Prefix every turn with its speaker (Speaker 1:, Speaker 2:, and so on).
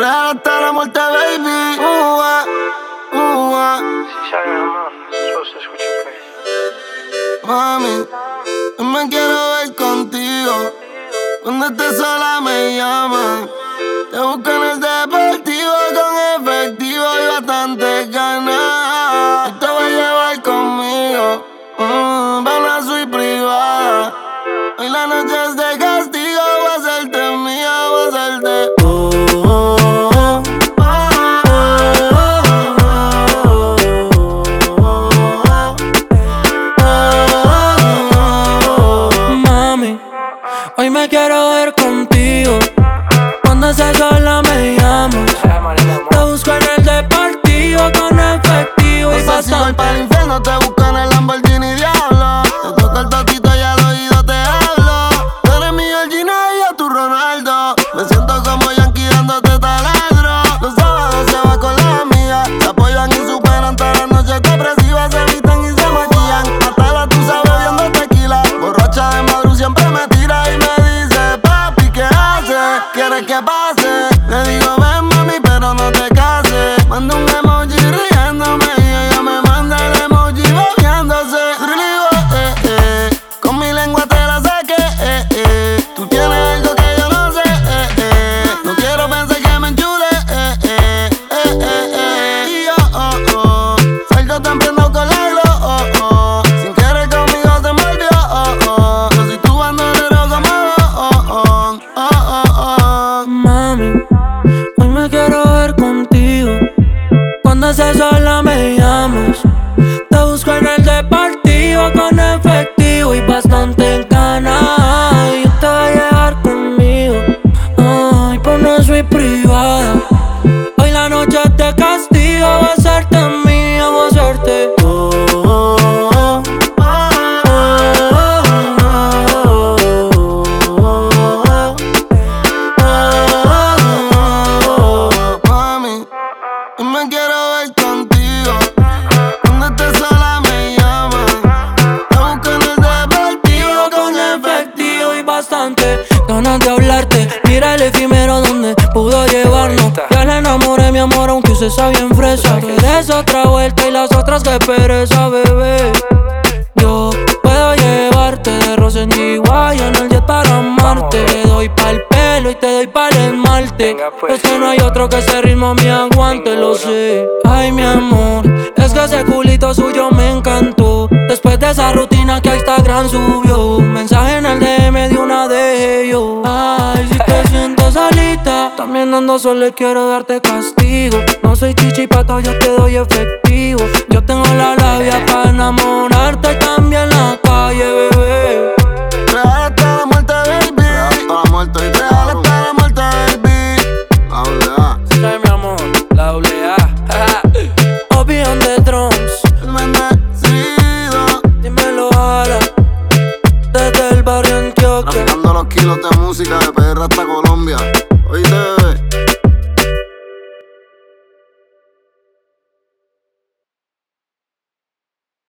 Speaker 1: Real hasta la muerte, baby. Mami, no me quiero ver contigo. Cuando estés sola me llaman. Te busco en el deportivo con efectivo y bastante ganas. Y te voy a llevar conmigo pa' una suite privada. Hoy la noche es de castigo. Voy a hacerte mía, voy a hacerte
Speaker 2: Mami, hoy me quiero ver contigo. Cuando estés sola me llamas. Te busco en el deportivo con efectivo y
Speaker 1: bastante. Si voy pa'l infierno te busco en el Lamborghini Diablo. Te toco el totito y al oído te hablo. Tú eres mi Georgina y yo tu Ronaldo. Me siento como Yankee dándote taladro. Los sábados se va con las amigas. Se apoyan y superan todas las noches depresivas. Se visten y se maquillan. Hasta la tusa bebiendo tequila. Borracha de madru siempre me tira y me dice: papi, ¿qué haces? ¿Quieres que pase? Le digo: ven mami, pero no te cases. Mando un emoji riéndome y ella me manda el emoji bebiéndose. Le digo: con mi lengua te la saqué. Tú tienes algo que yo no sé. No quiero pensar que me enchule. Y yo salgo temprano con la glow. Sin querer conmigo se me olvidó. Yo soy tu bandolero como
Speaker 2: Mami, hoy me quiero ver contigo. Cuando estés sola me llamas. Te busco en el deportivo con efectivo y bastante ganas. Y yo te voy a llevar conmigo. Ay, por una suite privada. Hoy la noche es de castigo. Voy a hacerte mía, voy a hacerte
Speaker 1: mami, hoy me quiero ver contigo. Cuando estés sola me llaman. Te busco en el deportivo con
Speaker 2: efectivo y bastante ganas de hablarte. Mira el efímero donde pudo llevarnos. Ya la enamoré, mi amor, aunque usted está bien fresa. Tú eres otra vuelta y las otras que pereza, bebé. Yo puedo llevarte de Rosa en Iguay en el jet para amarte. Te doy pa'l pelo y te doy pa'l esmalte. Es que no hay otro que ese ritmo me aguante, lo sé. Ay, mi amor, es que ese culito suyo me encantó. Después de esa rutina que a Instagram subió, mensaje en el DM de una de ellos. Ay, si te sientes solita, también ando solo y quiero darte castigo. No soy chichipata, yo te doy efectivo. Yo tengo la labia para enamorarte y también la calle, bebé.
Speaker 1: real hasta la muerte, baby. Real hasta la muerte, real hasta la muerte, baby. A.
Speaker 2: Sí, mi amor, la A. Obi on the drums.
Speaker 1: El bendecido.
Speaker 2: Dímelo, Ala. Desde el barrio Antioquia.
Speaker 1: Traficando los kilos de música de PR hasta Colombia. Oíste, bebé.